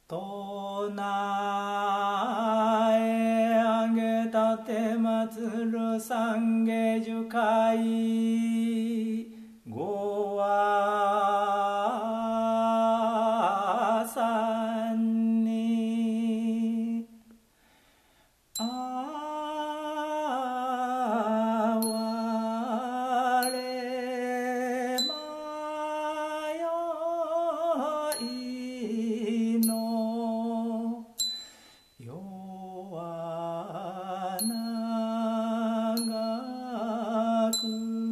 唱えあげたてまつる三下樹海ごわさんにあわれまよいの夜は長く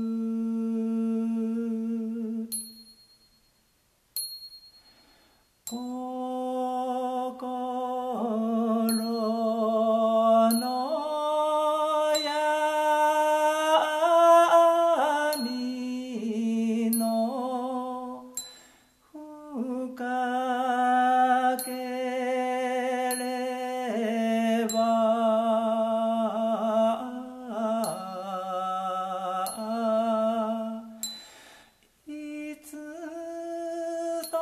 心の闇の深ければいつと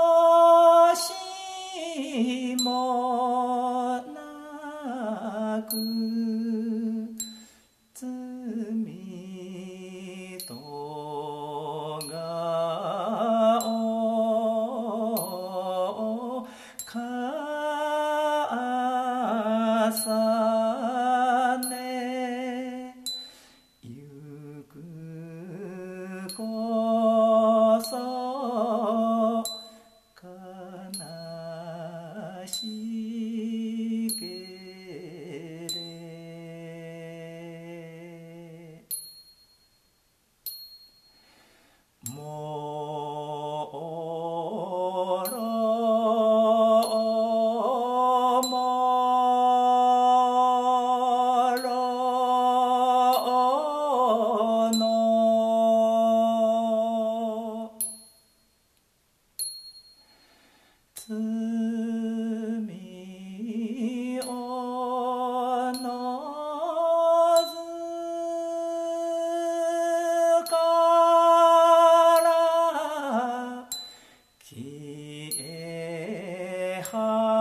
しもなく罪とがを重ねゆくこそ悲しけれもろもろの罪をのずから消えは